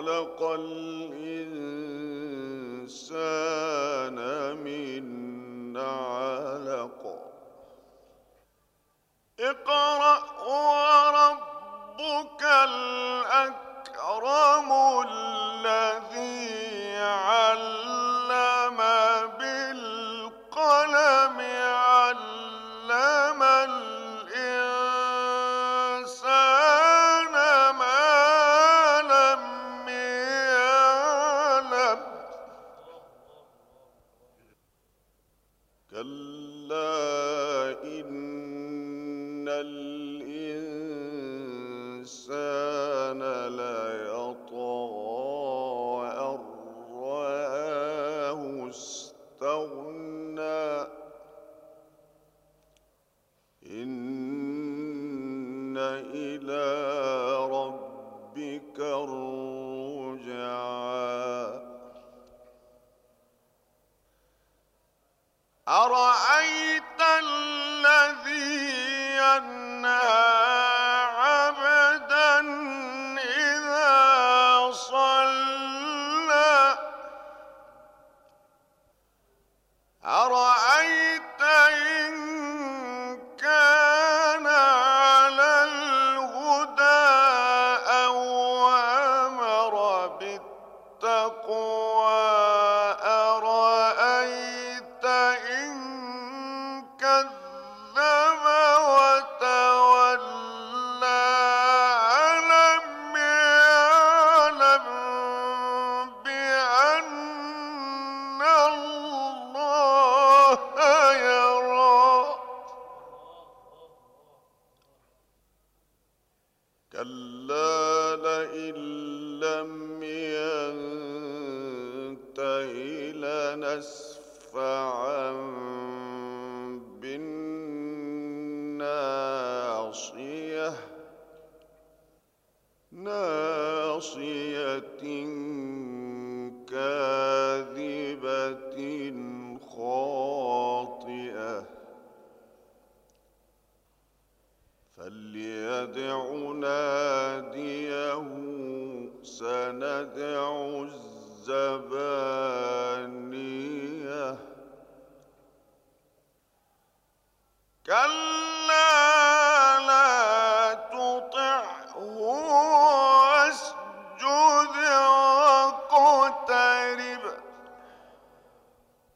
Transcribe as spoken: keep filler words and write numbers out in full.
خلق الإنسان من علق اقرأ وربك الأكرم الذي علم بالقلم علم الإنسان ما لم يعلم كلا إن الإنسان ليطغى أن رآه استغنى إن إلى ربك الرجعى أرأيت الذي ينهى عبدا إذا صلى أرأيت إن كان على الهدى أو أمر بالتقوى أرأيت إن كذب وتولى ألم يعلم بأن الله يرى كلا لئن لم ينته لنسفعا